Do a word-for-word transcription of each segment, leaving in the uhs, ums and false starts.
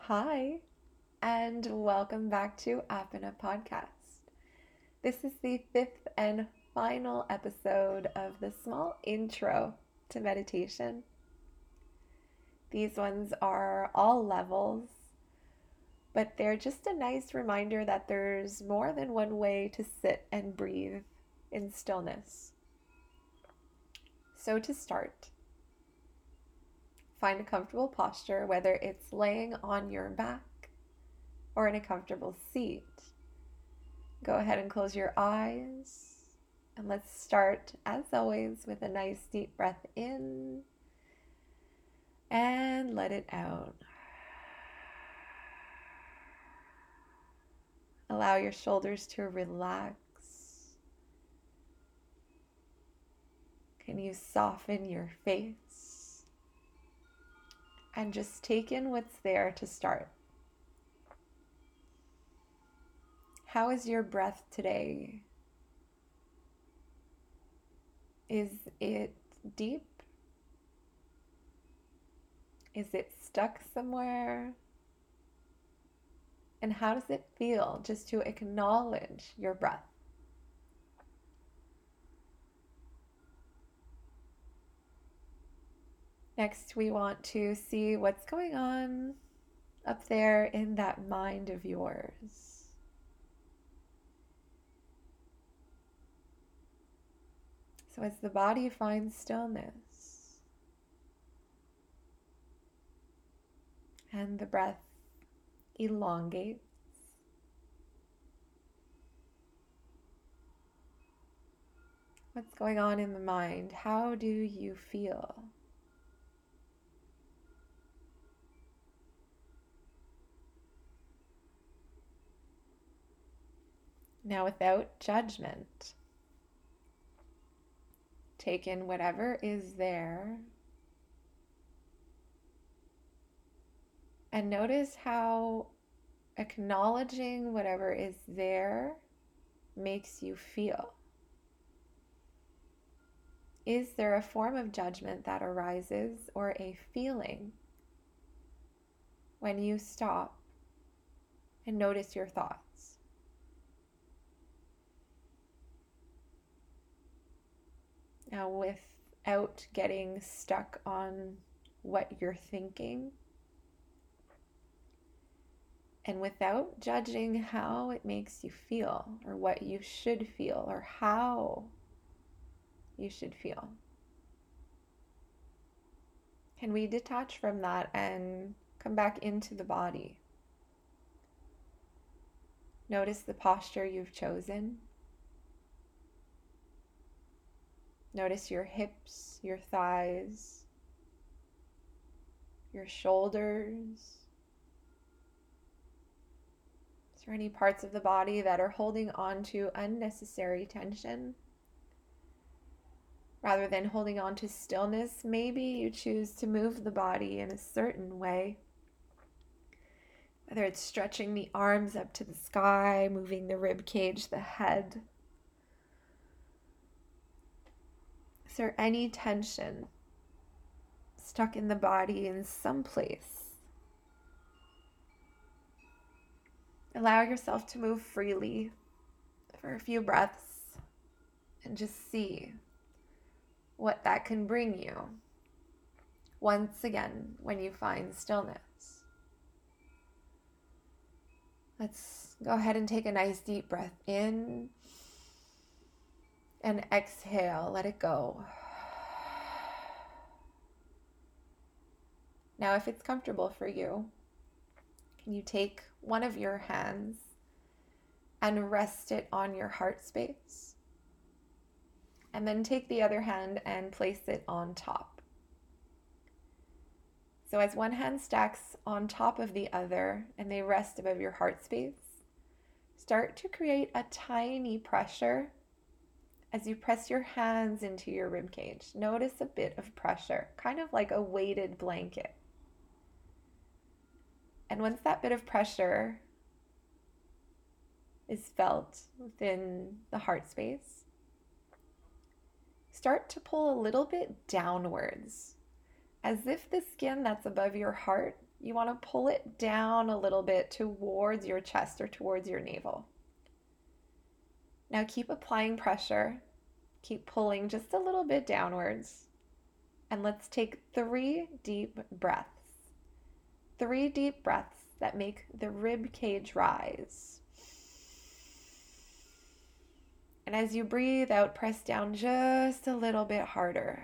Hi, and welcome back to Apina Podcast. This is the fifth and final episode of the small intro to meditation. These ones are all levels, but they're just a nice reminder that there's more than one way to sit and breathe in stillness. So, to start, find a comfortable posture, whether it's laying on your back or in a comfortable seat. Go ahead and close your eyes. And let's start, as always, with a nice deep breath in and let it out. Allow your shoulders to relax. Can you soften your face? And just take in what's there to start. How is your breath today? Is it deep? Is it stuck somewhere? And how does it feel just to acknowledge your breath? Next, we want to see what's going on up there in that mind of yours. So as the body finds stillness and the breath elongates, what's going on in the mind? How do you feel? Now, without judgment, take in whatever is there and notice how acknowledging whatever is there makes you feel. Is there a form of judgment that arises or a feeling when you stop and notice your thoughts? Now, without getting stuck on what you're thinking, and without judging how it makes you feel, or what you should feel, or how you should feel, can we detach from that and come back into the body? Notice the posture you've chosen. Notice your hips, your thighs, your shoulders. Is there any parts of the body that are holding on to unnecessary tension? Rather than holding on to stillness, maybe you choose to move the body in a certain way. Whether it's stretching the arms up to the sky, moving the rib cage, the head. Is there any tension stuck in the body in some place? Allow yourself to move freely for a few breaths and just see what that can bring you once again when you find stillness. Let's go ahead and take a nice deep breath in and exhale, let it go. Now, if it's comfortable for you, can you take one of your hands and rest it on your heart space? And then take the other hand and place it on top. So as one hand stacks on top of the other and they rest above your heart space, start to create a tiny pressure as you press your hands into your rib cage. Notice a bit of pressure, kind of like a weighted blanket. And once that bit of pressure is felt within the heart space, start to pull a little bit downwards, as if the skin that's above your heart you want to pull it down a little bit towards your chest or towards your navel. Now keep applying pressure. Keep pulling just a little bit downwards. And let's take three deep breaths. Three deep breaths that make the rib cage rise. And as you breathe out, press down just a little bit harder.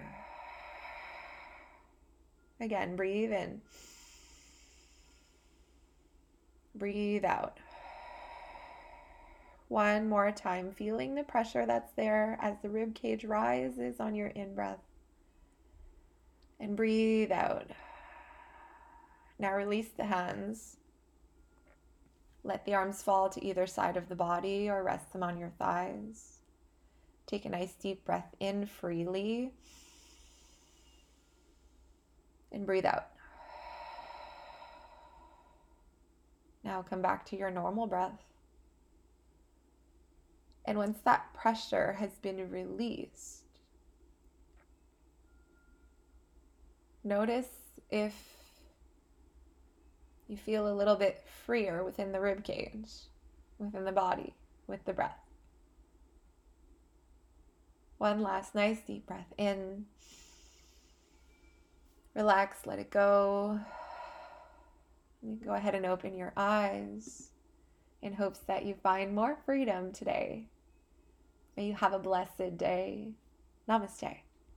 Again, breathe in. Breathe out. One more time, feeling the pressure that's there as the rib cage rises on your in-breath. And breathe out. Now release the hands. Let the arms fall to either side of the body or rest them on your thighs. Take a nice deep breath in freely. And breathe out. Now come back to your normal breath. And once that pressure has been released, notice if you feel a little bit freer within the rib cage, within the body, with the breath. One last nice deep breath in. Relax, let it go. You can go ahead and open your eyes in hopes that you find more freedom today. May you have a blessed day. Namaste.